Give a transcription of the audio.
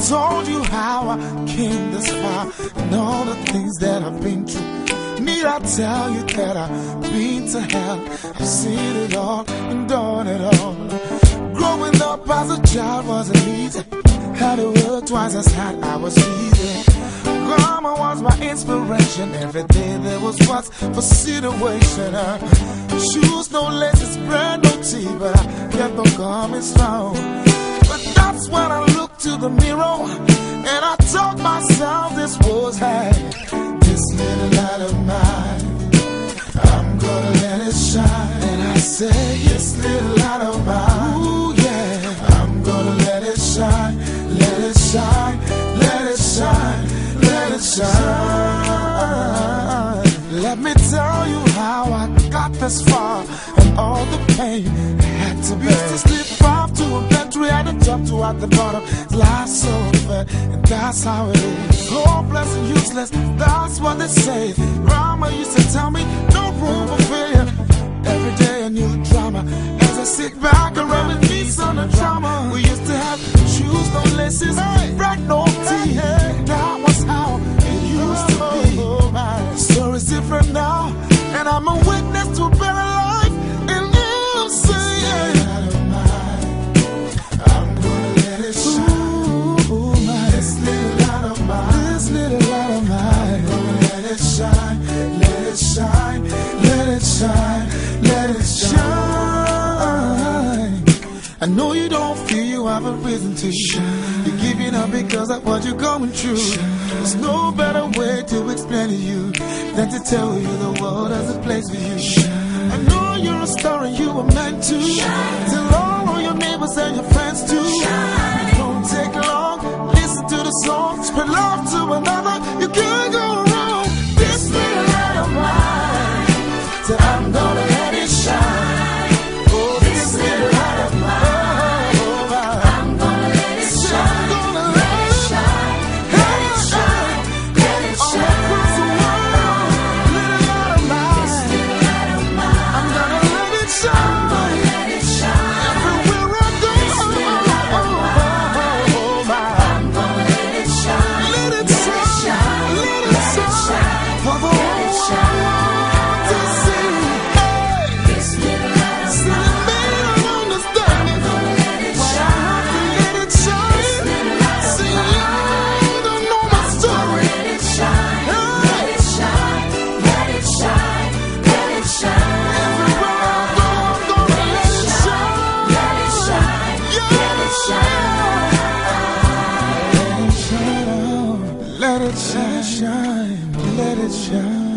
told you how I came this far and all the things that I've been through. Need I tell you that I've been to hell? I've seen it all and done it all. Growing up as a child wasn't easy. Had to work twice as hard, I was easy. Grandma was my inspiration. Every day there was what's for situation. Shoes, no laces, bread, no tea, but I kept on coming strong. But that's when I looked to the mirror and I told myself this was hey, this little light of mine, I'm gonna let it shine. And I say, this little light of mine, ooh yeah, I'm gonna let it shine, let it shine, let it shine, let it shine. Let me tell you how I got this far and all the pain I had to bear. Used to slip off to a bedroom at the top to at the bottom. Life's so unfair, and that's how it is. Hopeless and useless, that's what they say. Grandma used to tell me, no room for failure. Every day a new drama. As I sit back and reminisce on the drama. We used to have shoes, no laces, bread, no tea. That was how it used to be. The story's different now, and I'm a witness to a better life. And you say, I'm gonna let it shine. This little light of mine, this little light of mine, I'm gonna let it shine, let it shine, let it shine, let it shine. I know you don't feel you have a reason to shine. You're giving up because of what you're going through. There's no better way to explain to you than to tell you the world has a place for you. I know you're a star and you were meant to tell all of your neighbors and your friends too. It won't take long, listen to the song, spread love to another, you can't go wrong. This little light of mine, so I'm gonna let it shine. Oh, this little light of mine, I'm gonna let it shine, gonna let it shine, let it shine, let it shine. All across the world, little light of mine, this little light of mine, I'm gonna let it shine, let it shine. Everywhere I go, I'm gonna let it shine, let it shine, let it shine, for the whole world to see. This little light of mine, I'm gonna let it shine, let it shine. See, you don't know my story. Let it shine, let it shine, let it shine, let it shine. Everywhere I go, I'm gonna let it shine, let it shine, let it shine. Let it shine, let it shine, let it shine.